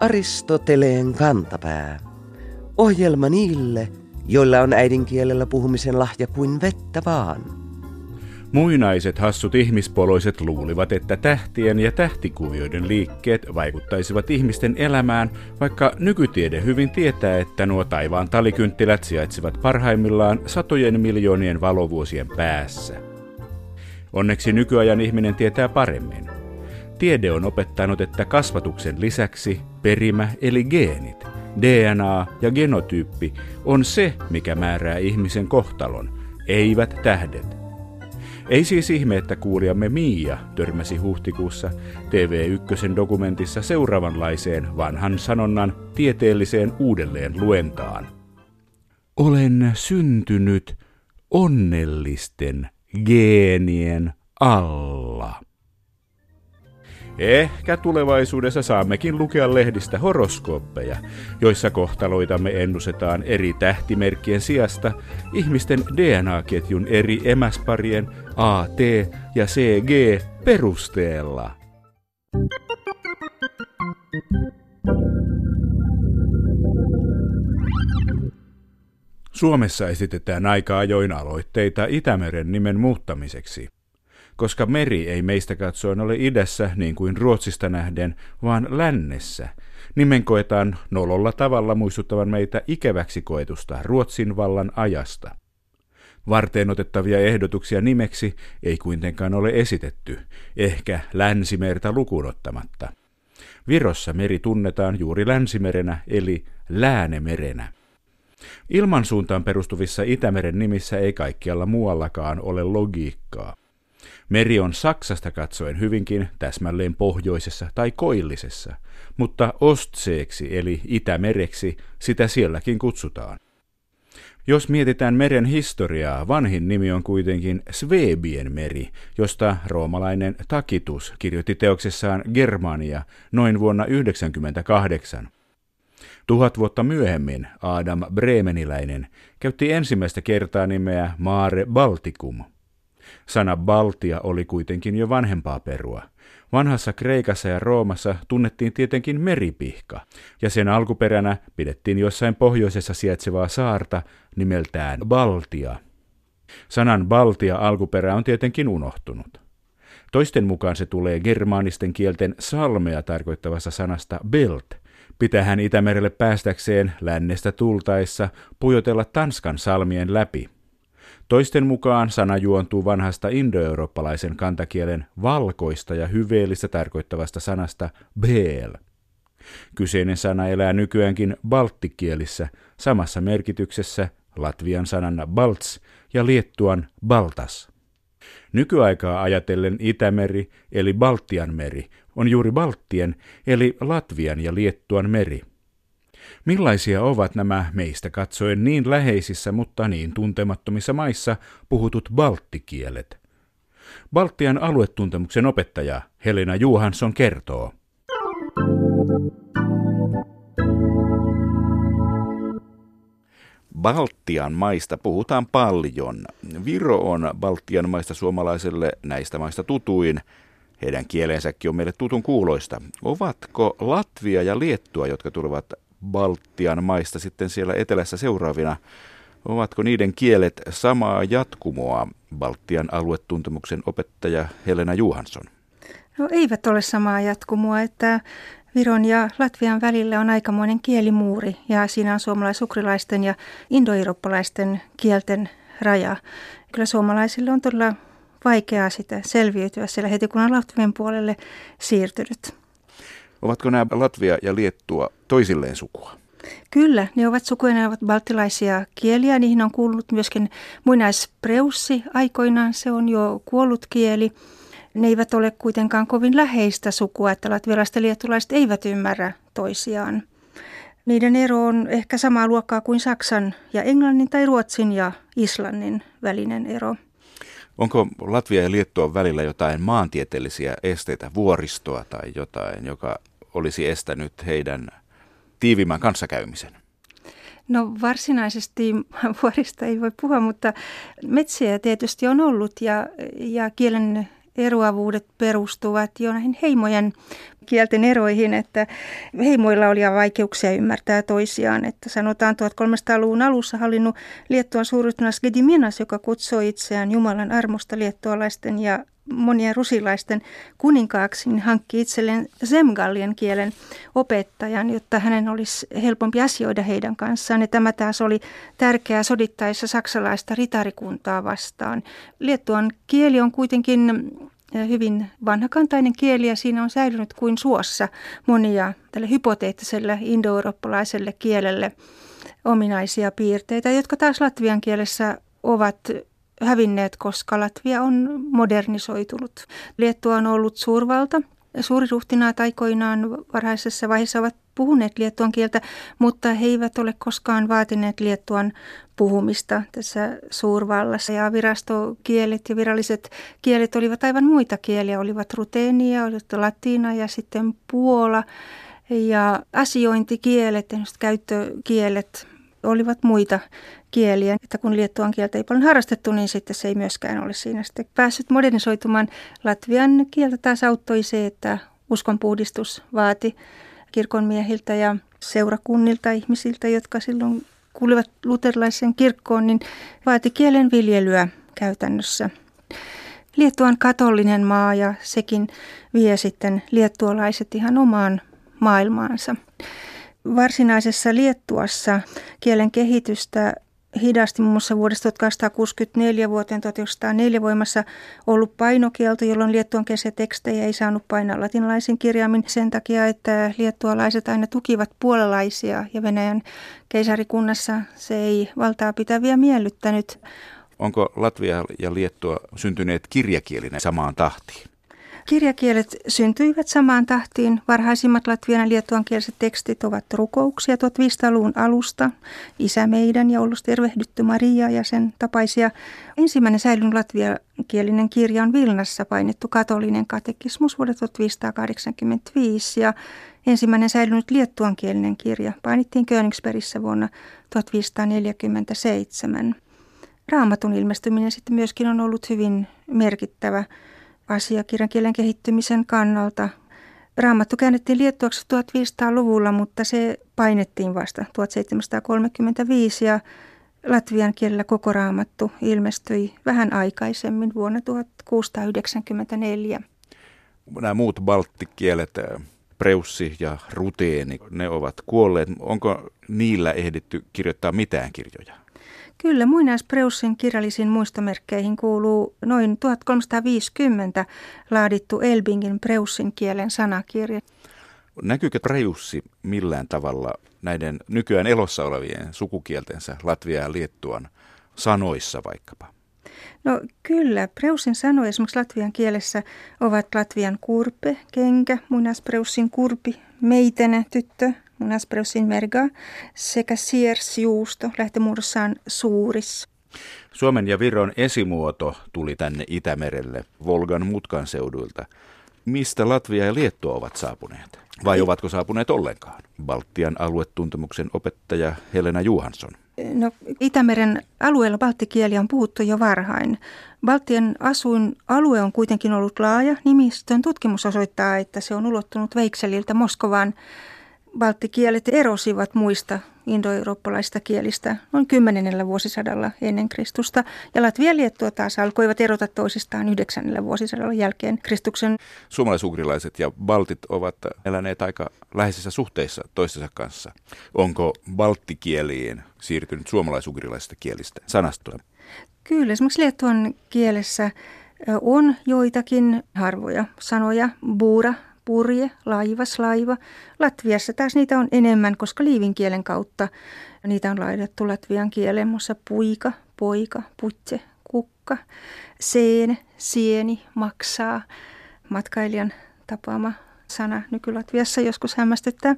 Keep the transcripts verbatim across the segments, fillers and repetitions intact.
Aristoteleen kantapää. Ohjelma niille, joilla on äidinkielellä puhumisen lahja kuin vettä vaan. Muinaiset hassut ihmispoloiset luulivat, että tähtien ja tähtikuvioiden liikkeet vaikuttaisivat ihmisten elämään, vaikka nykytiede hyvin tietää, että nuo taivaan talikynttilät sijaitsevat parhaimmillaan satojen miljoonien valovuosien päässä. Onneksi nykyajan ihminen tietää paremmin. Tiede on opettanut, että kasvatuksen lisäksi perimä eli geenit, D N A ja genotyyppi on se, mikä määrää ihmisen kohtalon, eivät tähdet. Ei siis ihme, että kuulijamme Miia törmäsi huhtikuussa T V yksi dokumentissa seuraavanlaiseen vanhan sanonnan tieteelliseen uudelleen luentaan. Olen syntynyt onnellisten geenien alla. Ehkä tulevaisuudessa saammekin lukea lehdistä horoskooppeja, joissa kohtaloitamme ennustetaan eri tähtimerkkien sijasta ihmisten D N A-ketjun eri emäsparien A, T ja C, G perusteella. Suomessa esitetään aika ajoin aloitteita Itämeren nimen muuttamiseksi. Koska meri ei meistä katsoen ole idässä niin kuin Ruotsista nähden, vaan lännessä, nimen koetaan nololla tavalla muistuttavan meitä ikäväksi koetusta Ruotsin vallan ajasta. Varteenotettavia ehdotuksia nimeksi ei kuitenkaan ole esitetty, ehkä Länsimerta lukuun ottamatta. Virossa meri tunnetaan juuri Länsimerenä eli Läänemerenä. Ilmansuuntaan perustuvissa Itämeren nimissä ei kaikkialla muuallakaan ole logiikkaa. Meri on Saksasta katsoen hyvinkin täsmälleen pohjoisessa tai koillisessa, mutta Ostseeksi eli Itämereksi sitä sielläkin kutsutaan. Jos mietitään meren historiaa, vanhin nimi on kuitenkin Svebien meri, josta roomalainen Tacitus kirjoitti teoksessaan Germania noin vuonna yhdeksänkymmentäkahdeksan. Tuhat vuotta myöhemmin Adam Bremeniläinen käytti ensimmäistä kertaa nimeä Mare Balticum. Sana Baltia oli kuitenkin jo vanhempaa perua. Vanhassa Kreikassa ja Roomassa tunnettiin tietenkin meripihka, ja sen alkuperänä pidettiin jossain pohjoisessa sijaitsevaa saarta nimeltään Baltia. Sanan Baltia alkuperä on tietenkin unohtunut. Toisten mukaan se tulee germaanisten kielten salmea tarkoittavasta sanasta belt. Pitää hän Itämerelle päästäkseen lännestä tultaessa pujotella Tanskan salmien läpi. Toisten mukaan sana juontuu vanhasta indoeurooppalaisen kantakielen valkoista ja hyveellistä tarkoittavasta sanasta beel. Kyseinen sana elää nykyäänkin balttikielissä samassa merkityksessä latvian sanana balts ja liettuan baltas. Nykyaikaa ajatellen Itämeri eli Baltian meri on juuri Balttien eli Latvian ja Liettuan meri. Millaisia ovat nämä meistä katsoen niin läheisissä, mutta niin tuntemattomissa maissa puhutut balttikielet? Baltian aluetuntemuksen opettaja Helena Johansson kertoo. Baltian maista puhutaan paljon. Viro on Baltian maista suomalaiselle näistä maista tutuin. Heidän kielensäkin on meille tutun kuuloista. Ovatko Latvia ja Liettua, jotka tulevat Baltian maista sitten siellä etelässä seuraavina, ovatko niiden kielet samaa jatkumoa, Baltian aluetuntemuksen opettaja Helena Johansson? No eivät ole samaa jatkumoa, että Viron ja Latvian välillä on aikamoinen kielimuuri ja siinä on suomalais-ukrilaisten ja indoeurooppalaisten kielten raja. Kyllä suomalaisille on todella vaikeaa sitä selviytyä siellä heti kun on Latvian puolelle siirtynyt. Ovatko nämä Latvia ja Liettua toisilleen sukua? Kyllä, ne ovat sukuja, ne ovat balttilaisia kieliä. Niihin on kuulunut myöskin muinaispreussi aikoinaan, se on jo kuollut kieli. Ne eivät ole kuitenkaan kovin läheistä sukua, että latvialaiset ja liettulaiset eivät ymmärrä toisiaan. Niiden ero on ehkä samaa luokkaa kuin Saksan ja Englannin tai Ruotsin ja Islannin välinen ero. Onko Latvia ja Liettuan välillä jotain maantieteellisiä esteitä, vuoristoa tai jotain, joka olisi estänyt heidän tiiviimmän kanssakäymisen? No varsinaisesti vuorista ei voi puhua, mutta metsiä tietysti on ollut ja, ja kielen eroavuudet perustuvat jo näihin heimojen kielten eroihin, että heimoilla oli vaikeuksia ymmärtää toisiaan. Että sanotaan tuhatkolmesataaluvun alussa hallinnut Liettuan suurruhtinas Gediminas, joka kutsui itseään Jumalan armosta liettualaisten ja monien rusilaisten kuninkaaksi, niin hankki itselleen zemgallien kielen opettajan, jotta hänen olisi helpompi asioida heidän kanssaan. Ja tämä taas oli tärkeää sodittaessa saksalaista ritarikuntaa vastaan. Liettuan kieli on kuitenkin hyvin vanhakantainen kieli ja siinä on säilynyt kuin suossa monia tälle hypoteettiselle indoeurooppalaiselle kielelle ominaisia piirteitä, jotka taas latvian kielessä ovat hävinneet, koska Latvia on modernisoitunut. Liettua on ollut suurvalta. Suuriruhtinaat aikoinaan varhaisessa vaiheessa ovat puhuneet liettuan kieltä, mutta he eivät ole koskaan vaatineet liettuan puhumista tässä suurvallassa. Ja virastokielet ja viralliset kielet olivat aivan muita kieliä. Olivat ruteenia, olivat latina ja sitten puola. Ja asiointikielet, käyttökielet olivat muita kieliä. Että kun liettuan kieltä ei paljon harrastettu, niin sitten se ei myöskään ole siinä sitten päässyt modernisoitumaan. Latvian kieltä taas auttoi se, että uskonpuhdistus vaati kirkonmiehiltä ja seurakunnilta ihmisiltä, jotka silloin kuuluivat luterilaiseen kirkkoon, niin vaati kielen viljelyä käytännössä. Liettua on katolinen maa ja sekin vie sitten liettualaiset ihan omaan maailmaansa. Varsinaisessa Liettuassa kielen kehitystä hidasti muun muassa vuodesta tuhatkahdeksansataakuusikymmentäneljä vuoteen tuhatyhdeksänsataaneljä voimassa ollut painokielto, jolloin liettuankielisiä tekstejä ei saanut painaa latinalaisin kirjaimin sen takia, että liettualaiset aina tukivat puolalaisia ja Venäjän keisarikunnassa se ei valtaa pitäviä miellyttänyt. Onko Latvia ja Liettua syntyneet kirjakielinä samaan tahtiin? Kirjakielet syntyivät samaan tahtiin. Varhaisimmat latvian ja liettuankieliset tekstit ovat rukouksia tuhatviisisataaluvun alusta. Isä meidän ja ollut tervehdytty Maria ja sen tapaisia. Ensimmäinen säilynyt latviankielinen kirja on Vilnassa painettu katolinen katekismus vuodelta tuhatviisisataakahdeksankymmentäviisi ja ensimmäinen säilynyt liettuankielinen kirja painittiin Königsbergissä vuonna tuhatviisisataaneljäkymmentäseitsemän. Raamatun ilmestyminen sitten myöskin on ollut hyvin merkittävä asia kirjan kielen kehittymisen kannalta. Raamattu käännettiin liettuaksi tuhatviisisataaluvulla, mutta se painettiin vasta tuhatseitsemänsataakolmekymmentäviisi ja latvian kielellä koko Raamattu ilmestyi vähän aikaisemmin vuonna tuhatkuusisataayhdeksänkymmentäneljä. Nämä muut balttikielet, preussi ja ruteeni, ne ovat kuolleet. Onko niillä ehditty kirjoittaa mitään kirjoja? Kyllä, muinaispreussin kirjallisiin muistomerkkeihin kuuluu noin tuhatkolmesataaviisikymmentä laadittu Elbingin preussin kielen sanakirja. Näkyykö preussi millään tavalla näiden nykyään elossa olevien sukukieltensä Latvia ja Liettuan sanoissa vaikkapa? No kyllä, preussin sanoja esimerkiksi latvian kielessä ovat latvian kurpe, kenkä, muinaispreussin kurpi, meitene, tyttö, muinaispreussin merga sekä siers, juusto, lähtömuodossaan suuris. Suomen ja Viron esimuoto tuli tänne Itämerelle Volgan mutkan seuduilta. Mistä Latvia ja Liettua ovat saapuneet? Vai ovatko saapuneet ollenkaan? Baltian aluetuntemuksen opettaja Helena Johansson. No, Itämeren alueella balttikieli on puhuttu jo varhain. Baltian asuinalue on kuitenkin ollut laaja. Nimistön tutkimus osoittaa, että se on ulottunut Veikseliltä Moskovaan. Balttikielet erosivat muista indoeurooppalaisista kielistä noin kymmenennellä vuosisadalla ennen Kristusta. Ja Latvia ja Liettua taas alkoivat erota toisistaan yhdeksännellä vuosisadalla jälkeen Kristuksen. Suomalaisugrilaiset ja baltit ovat eläneet aika läheisissä suhteissa toistensa kanssa. Onko balttikieliin siirtynyt suomalaisugrilaisista kielistä sanastoja? Kyllä, esimerkiksi liettuan kielessä on joitakin harvoja sanoja, buura, purje, laivas, laiva. Latviassa taas niitä on enemmän, koska liivin kielen kautta niitä on laitettu latvian kieleen. Muassa puika, poika, putse, kukka, seene, sieni, maksaa. Matkailijan tapaama sana nyky-Latviassa joskus hämmästyttää.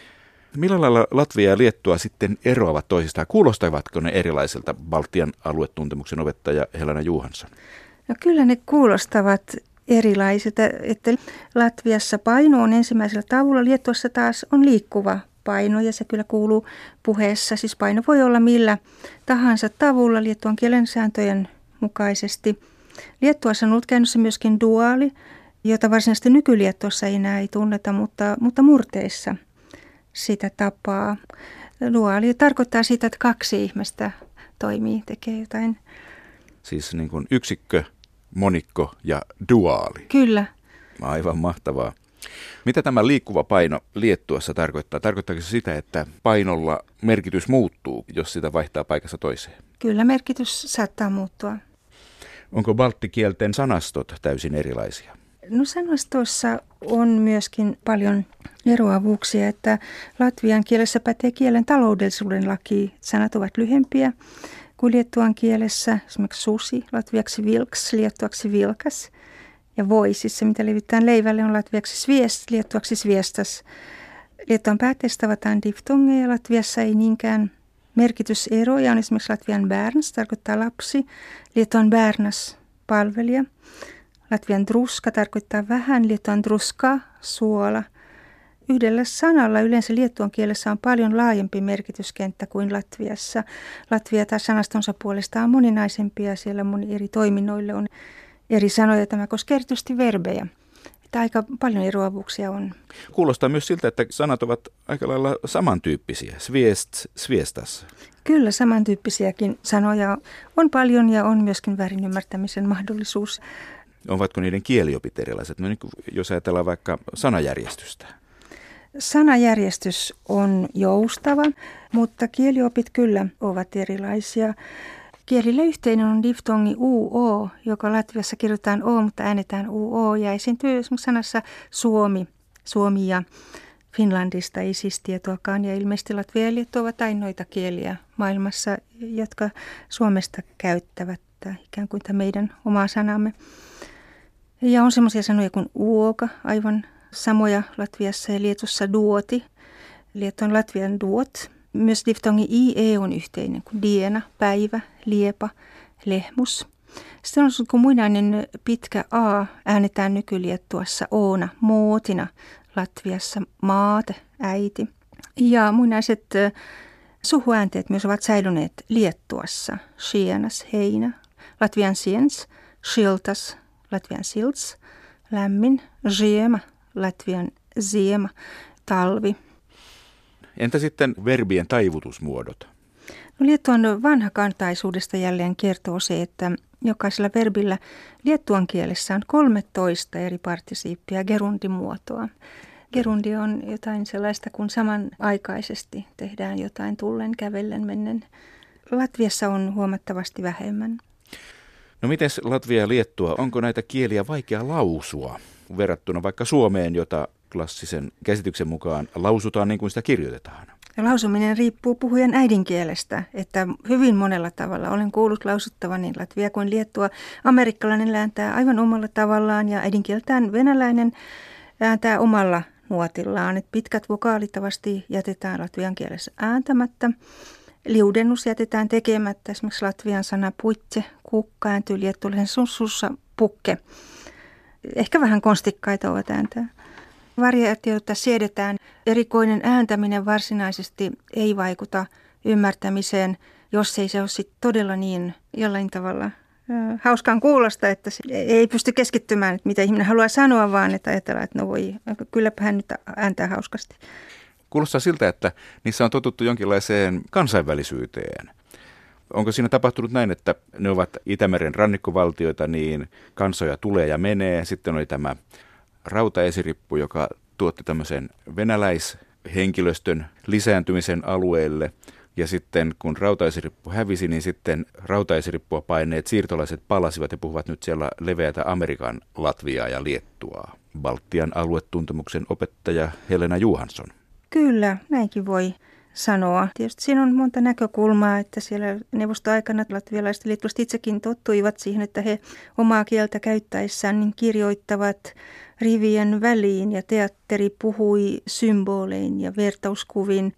Millä lailla Latvia ja Liettua sitten eroavat toisistaan? Kuulostavatko ne erilaiselta Baltian aluetuntemuksen opettaja Helena Johansson? No kyllä ne kuulostavat erilaisilta, että Latviassa paino on ensimmäisellä tavulla, Liettuassa taas on liikkuva paino ja se kyllä kuuluu puheessa. Siis paino voi olla millä tahansa tavulla Liettuan kielen sääntöjen mukaisesti. Liettuassa on ollut käynnissä myöskin duaali, jota varsinaisesti nykyliettuassa ei enää ei tunneta, mutta, mutta murteissa sitä tapaa. Duaali tarkoittaa sitä, että kaksi ihmistä toimii, tekee jotain. Siis niin kuin yksikkö, monikko ja duaali. Kyllä. Aivan mahtavaa. Mitä tämä liikkuva paino Liettuassa tarkoittaa? Tarkoittaako se sitä, että painolla merkitys muuttuu, jos sitä vaihtaa paikassa toiseen? Kyllä merkitys saattaa muuttua. Onko balttikielten sanastot täysin erilaisia? No sanastoissa on myöskin paljon eroavuuksia, että latvian kielessä pätee kielen taloudellisuuden laki. Sanat ovat lyhempiä kuin liettuan kielessä, esimerkiksi susi, latviaksi vilks, liettuaksi vilkas. Ja voi, siis se mitä levittään leivälle on latviaksi sviest, liettuaksi sviestas. Liettuan päätteistä tavataan diftongeja, latviassa ei niinkään merkityseroja. On esimerkiksi latvian bärns, tarkoittaa lapsi, liettuan bärnas, palvelija. Latvian druska tarkoittaa vähän, liettuan druska, suola. Yhdellä sanalla yleensä liettuan kielessä on paljon laajempi merkityskenttä kuin latviassa. Latvia taas sanastonsa puolestaan on moninaisempia, siellä moni eri toiminnoille on eri sanoja. Tämä koskee erityisesti verbejä. Että aika paljon eroavuuksia on. Kuulostaa myös siltä, että sanat ovat aika lailla samantyyppisiä. Sviest, sviestas. Kyllä, samantyyppisiäkin sanoja on paljon ja on myöskin väärin ymmärtämisen mahdollisuus. Ovatko niiden kieliopit erilaiset? No niin, jos ajatellaan vaikka sanajärjestystä. Sanajärjestys on joustava, mutta kieliopit kyllä ovat erilaisia. Kielille yhteinen on diftongi uo, joka Latviassa kirjoitetaan o, mutta äänetään uo ja esiintyy esimerkiksi sanassa Suomi, Suomi ja Finlandista ei siis tietoakaan. Ja ilmeisesti Latvia ja Liettua ovat ainoita kieliä maailmassa, jotka Suomesta käyttävät ikään kuin tämä meidän omaa sanamme. Ja on semmoisia sanoja kuin uoka, aivan samoja Latviassa ja Lietussa duoti. Liettuan Latvian duot. Myös diftongi ie on yhteinen kuin diena, päivä, liepa, lehmus. Sitten on kun muinainen pitkä a äänetään nykyliettuassa oona, mootina, Latviassa maate, äiti. Ja muinaiset suhuäänteet myös ovat säilyneet Liettuassa, sienas, heinä, Latvian siens, shiltas, Latvian silts, lämmin, ziema, Latvian ziema, talvi. Entä sitten verbien taivutusmuodot? No, Liettuan vanhakantaisuudesta jälleen kertoo se, että jokaisella verbillä liettuan kielessä on kolmetoista eri partisiippiä gerundimuotoa. Gerundi on jotain sellaista, kun samanaikaisesti tehdään jotain tullen, kävellen, mennen. Latviassa on huomattavasti vähemmän. No miten Latvia ja Liettua, onko näitä kieliä vaikea lausua verrattuna vaikka Suomeen, jota klassisen käsityksen mukaan lausutaan niin kuin sitä kirjoitetaan? Ja lausuminen riippuu puhujan äidinkielestä, että hyvin monella tavalla. Olen kuullut lausuttavan niin Latvia kuin Liettua. Amerikkalainen ääntää aivan omalla tavallaan ja äidinkieltään venäläinen ääntää omalla nuotillaan. Että pitkät vokaalitaavasti jätetään latvian kielessä ääntämättä. Liudennus jätetään tekemättä. Esimerkiksi latvian sana puitse, kukka ääntyy liettualaisen sussussa pukke. Ehkä vähän konstikkaita ovat ääntää. Variaatiota siedetään. Erikoinen ääntäminen varsinaisesti ei vaikuta ymmärtämiseen, jos ei se ole sit todella niin jollain tavalla äh, hauskaan kuulosta, että ei pysty keskittymään, että mitä ihminen haluaa sanoa, vaan että ajatellaan, että no voi, kylläpä hän nyt ääntää hauskasti. Kuulostaa siltä, että niissä on totuttu jonkinlaiseen kansainvälisyyteen. Onko siinä tapahtunut näin, että ne ovat Itämeren rannikkovaltioita, niin kansoja tulee ja menee. Sitten oli tämä rautaesirippu, joka tuotti tämmöisen venäläishenkilöstön lisääntymisen alueelle. Ja sitten kun rautaesirippu hävisi, niin sitten rautaesirippua paineet siirtolaiset palasivat ja puhuvat nyt siellä leveätä Amerikan Latviaa ja Liettuaa. Baltian aluetuntemuksen opettaja Helena Johansson. Kyllä, näinkin voi sanoa. Tietysti siinä on monta näkökulmaa, että siellä neuvostoaikana latvialaiset ja liettualaiset itsekin tottuivat siihen, että he omaa kieltä käyttäessään niin kirjoittavat rivien väliin ja teatteri puhui symbolein ja vertauskuvin.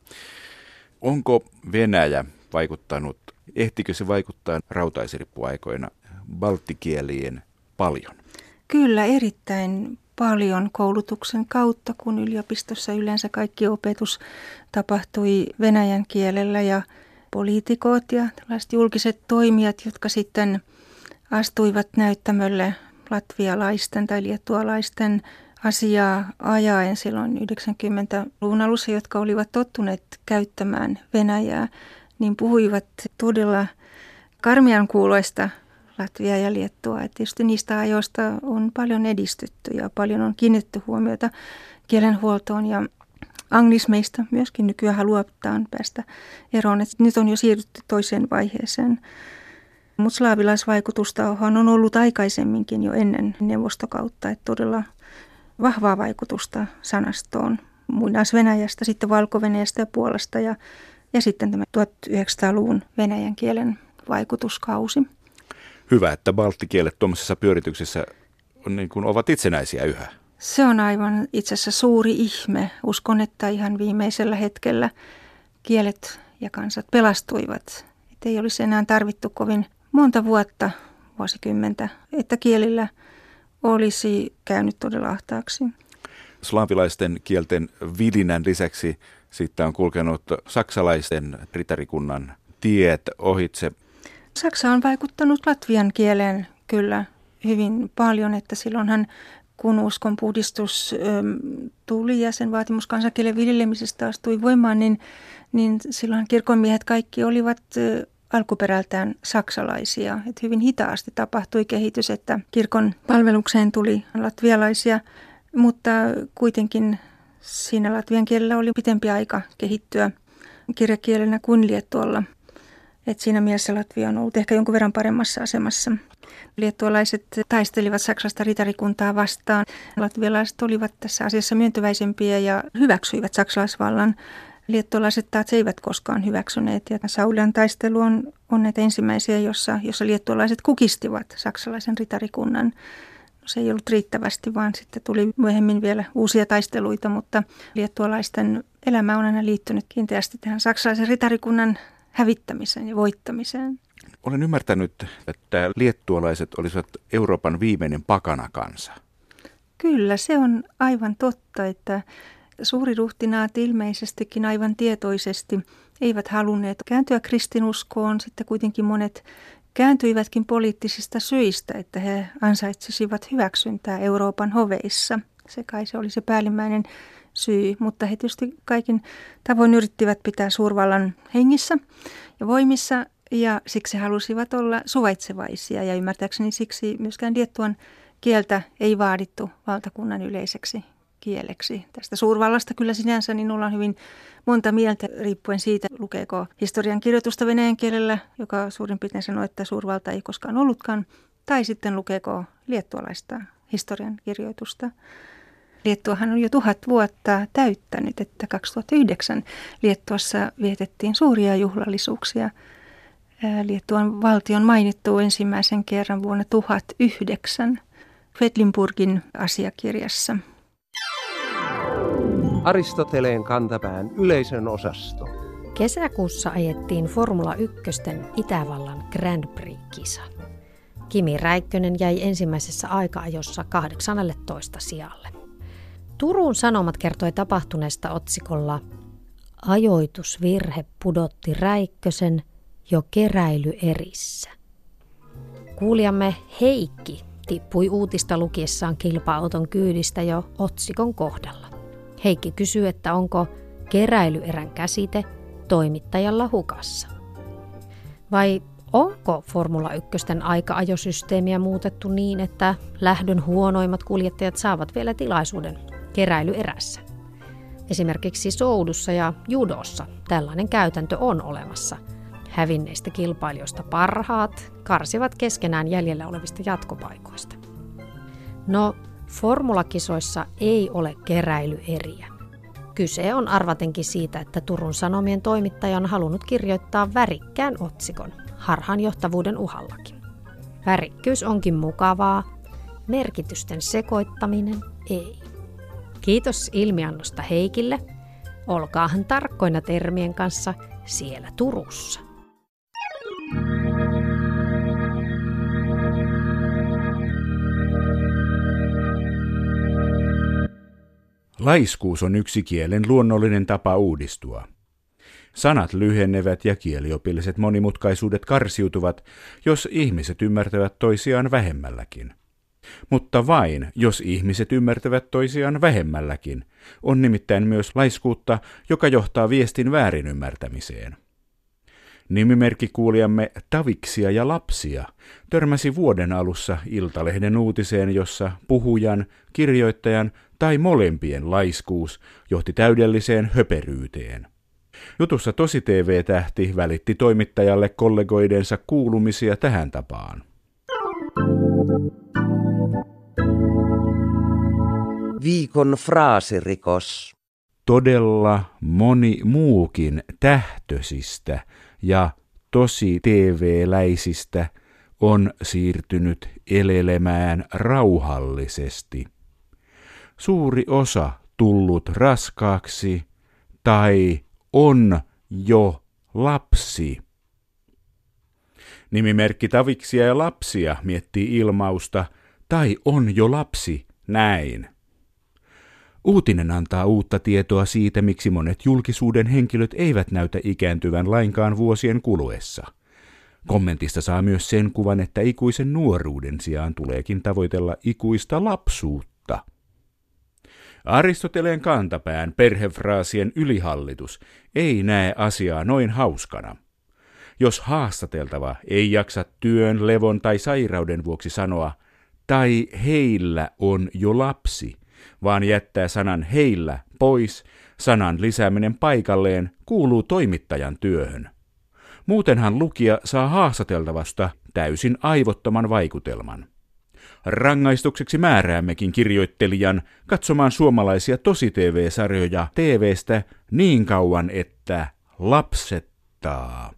Onko Venäjä vaikuttanut, ehtikö se vaikuttaa rautaesirippuaikoina balttikieliin paljon? Kyllä, erittäin paljon koulutuksen kautta, kun yliopistossa yleensä kaikki opetus tapahtui venäjän kielellä ja poliitikot ja tällaiset julkiset toimijat, jotka sitten astuivat näyttämölle latvialaisten tai liettualaisten asiaa ajaen silloin yhdeksänkymmentäluvun alussa, jotka olivat tottuneet käyttämään Venäjää, niin puhuivat todella karmian kuuloista Latviaa ja Liettua. Et tietysti niistä ajoista on paljon edistytty ja paljon on kiinnitetty huomiota kielenhuoltoon ja anglismeista myöskin nykyään halutaan päästä eroon. Et nyt on jo siirrytty toiseen vaiheeseen. Mutta slaavilaisvaikutusta on ollut aikaisemminkin jo ennen neuvostokautta, että todella vahvaa vaikutusta sanastoon. Muinaisvenäjästä, sitten Valko-Venäjästä ja Puolasta ja, ja sitten tämä tuhatyhdeksänsataaluvun venäjän kielen vaikutuskausi. Hyvä, että balttikielet tuommoisessa pyörityksessä on niin kuin ovat itsenäisiä yhä. Se on aivan itse asiassa suuri ihme. Uskon, että ihan viimeisellä hetkellä kielet ja kansat pelastuivat. Että ei olisi enää tarvittu kovin monta vuotta, vuosikymmentä, että kielillä olisi käynyt todella ahtaaksi. Slaavilaisten kielten vidinän lisäksi siitä on kulkenut saksalaisten ritarikunnan tiet ohitse. Saksa on vaikuttanut latvian kieleen kyllä hyvin paljon, että silloinhan kun uskonpuhdistus ö, tuli ja sen vaatimus kansankielen viljelemisestä astui voimaan, niin, niin silloin kirkonmiehet kaikki olivat ö, alkuperältään saksalaisia. Et hyvin hitaasti tapahtui kehitys, että kirkon palvelukseen tuli latvialaisia, mutta kuitenkin siinä latvian kielellä oli pitempi aika kehittyä kirjakielenä kuin liettualla. Et siinä mielessä Latvia on ollut ehkä jonkun verran paremmassa asemassa. Liettualaiset taistelivat saksalaista ritarikuntaa vastaan. Latvialaiset olivat tässä asiassa myöntyväisempiä ja hyväksyivät saksalaisvallan. Liettualaiset taas eivät koskaan hyväksyneet. Ja Saulian taistelu on, on näitä ensimmäisiä, jossa, jossa liettualaiset kukistivat saksalaisen ritarikunnan. No, se ei ollut riittävästi, vaan sitten tuli myöhemmin vielä uusia taisteluita, mutta liettualaisten elämä on aina liittynyt kiinteästi tähän saksalaisen ritarikunnan hävittämiseen ja voittamiseen. Olen ymmärtänyt, että liettualaiset olisivat Euroopan viimeinen pakanakansa. Kyllä, se on aivan totta, että suuriruhtinaat ilmeisestikin aivan tietoisesti eivät halunneet kääntyä kristinuskoon. Sitten kuitenkin monet kääntyivätkin poliittisista syistä, että he ansaitsisivat hyväksyntää Euroopan hoveissa. Se kai se oli se päällimmäinen syy, mutta he tietysti kaikin tavoin yrittivät pitää suurvallan hengissä ja voimissa ja siksi halusivat olla suvaitsevaisia ja ymmärtääkseni siksi myöskään liettuan kieltä ei vaadittu valtakunnan yleiseksi kieleksi. Tästä suurvallasta kyllä sinänsä niin ollaan hyvin monta mieltä riippuen siitä, lukeeko historian kirjoitusta venäjän kielellä, joka suurin piirtein sanoo, että suurvalta ei koskaan ollutkaan, tai sitten lukeeko liettualaista historian kirjoitusta. Liettuahan on jo tuhat vuotta täyttänyt, että kaksituhattayhdeksän Liettuassa vietettiin suuria juhlallisuuksia. Liettuan valtio on mainittu ensimmäisen kerran vuonna tuhatyhdeksän Quedlinburgin asiakirjassa. Aristoteleen kantapään yleisön osasto. Kesäkuussa ajettiin Formula ykkösten Itävallan Grand Prix-kisa. Kimi Räikkönen jäi ensimmäisessä aika-ajossa kahdeksannelletoista sijalle. Turun Sanomat kertoi tapahtuneesta otsikolla "Ajoitusvirhe pudotti Räikkösen jo keräilyerissä". Kuulijamme Heikki tippui uutista lukiessaan kilpa-auton kyydistä jo otsikon kohdalla. Heikki kysyy, että onko keräilyerän käsite toimittajalla hukassa. Vai onko Formula ykkösten aika-ajosysteemiä muutettu niin, että lähdön huonoimmat kuljettajat saavat vielä tilaisuuden keräilyerässä? Esimerkiksi soudussa ja judossa tällainen käytäntö on olemassa. Hävinneistä kilpailijoista parhaat karsivat keskenään jäljellä olevista jatkopaikoista. No, formulakisoissa ei ole keräilyeriä. Kyse on arvatenkin siitä, että Turun Sanomien toimittaja on halunnut kirjoittaa värikkään otsikon, harhaanjohtavuuden uhallakin. Värikkyys onkin mukavaa, merkitysten sekoittaminen ei. Kiitos ilmiannosta Heikille. Olkaahan tarkkoina termien kanssa siellä Turussa. Laiskuus on yksi kielen luonnollinen tapa uudistua. Sanat lyhennevät ja kieliopilliset monimutkaisuudet karsiutuvat, jos ihmiset ymmärtävät toisiaan vähemmälläkin. Mutta vain, jos ihmiset ymmärtävät toisiaan vähemmälläkin, on nimittäin myös laiskuutta, joka johtaa viestin väärinymmärtämiseen. Nimimerkkikuulijamme Taviksia ja lapsia törmäsi vuoden alussa Iltalehden uutiseen, jossa puhujan, kirjoittajan tai molempien laiskuus johti täydelliseen höperyyteen. Jutussa Tosi T V-tähti välitti toimittajalle kollegoidensa kuulumisia tähän tapaan. Viikon fraasirikos. Todella moni muukin tähtöisistä ja Tosi T V-läisistä on siirtynyt elelemään rauhallisesti. Suuri osa tullut raskaaksi tai on jo lapsi. Nimimerkki Taviksia ja lapsia miettii ilmausta tai on jo lapsi näin. Uutinen antaa uutta tietoa siitä, miksi monet julkisuuden henkilöt eivät näytä ikääntyvän lainkaan vuosien kuluessa. Kommentista saa myös sen kuvan, että ikuisen nuoruuden sijaan tuleekin tavoitella ikuista lapsuutta. Aristoteleen kantapään perhefraasien ylihallitus ei näe asiaa noin hauskana. Jos haastateltava ei jaksa työn, levon tai sairauden vuoksi sanoa, tai heillä on jo lapsi, vaan jättää sanan heillä pois, sanan lisääminen paikalleen kuuluu toimittajan työhön. Muutenhan lukija saa haastateltavasta täysin aivottoman vaikutelman. Rangaistukseksi määräämmekin kirjoittelijan katsomaan suomalaisia Tosi T V-sarjoja T V:stä niin kauan, että lapsettaa.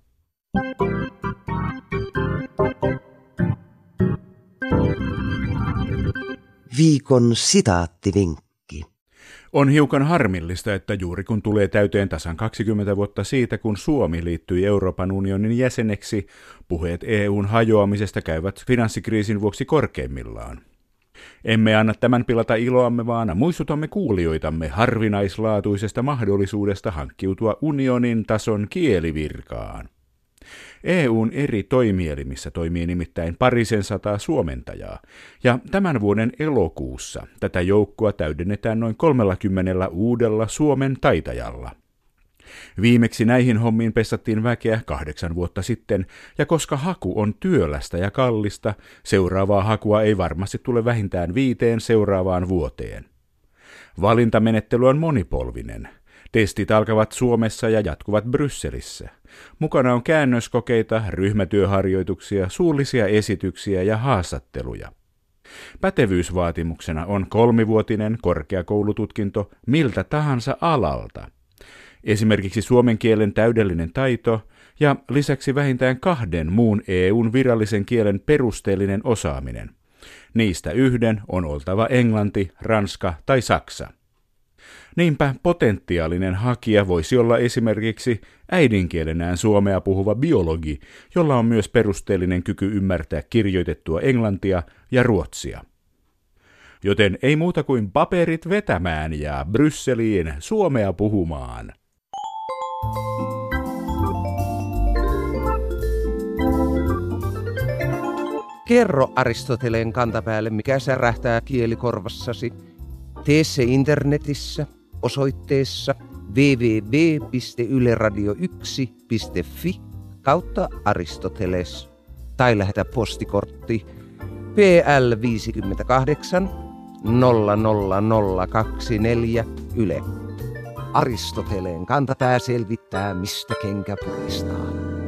Viikon sitaattivinkki. On hiukan harmillista, että juuri kun tulee täyteen tasan kaksikymmentä vuotta siitä, kun Suomi liittyi Euroopan unionin jäseneksi, puheet E U:n hajoamisesta käyvät finanssikriisin vuoksi korkeimmillaan. Emme anna tämän pilata iloamme, vaan muistutamme kuulijoitamme harvinaislaatuisesta mahdollisuudesta hankkiutua unionin tason kielivirkaan. E U:n eri toimielimissä toimii nimittäin parisen sataa suomentajaa, ja tämän vuoden elokuussa tätä joukkoa täydennetään noin kolmellakymmenellä uudella Suomen taitajalla. Viimeksi näihin hommiin pessattiin väkeä kahdeksan vuotta sitten, ja koska haku on työlästä ja kallista, seuraavaa hakua ei varmasti tule vähintään viiteen seuraavaan vuoteen. Valintamenettely on monipolvinen. Testit alkavat Suomessa ja jatkuvat Brysselissä. Mukana on käännöskokeita, ryhmätyöharjoituksia, suullisia esityksiä ja haastatteluja. Pätevyysvaatimuksena on kolmivuotinen korkeakoulututkinto miltä tahansa alalta. Esimerkiksi suomen kielen täydellinen taito ja lisäksi vähintään kahden muun E U:n virallisen kielen perusteellinen osaaminen. Niistä yhden on oltava englanti, ranska tai saksa. Niinpä potentiaalinen hakija voisi olla esimerkiksi äidinkielenään suomea puhuva biologi, jolla on myös perusteellinen kyky ymmärtää kirjoitettua englantia ja ruotsia. Joten ei muuta kuin paperit vetämään ja Brysseliin suomea puhumaan. Kerro Aristoteleen kantapäälle, mikä särähtää kielikorvassasi. Tee se internetissä osoitteessa double-u double-u double-u piste yle radio yksi piste fi kautta Aristoteles tai lähetä postikortti P L viisikymmentäkahdeksan nolla nolla nolla kaksikymmentäneljä Yle. Aristoteleen kantapää selvittää, mistä kenkä puristaa.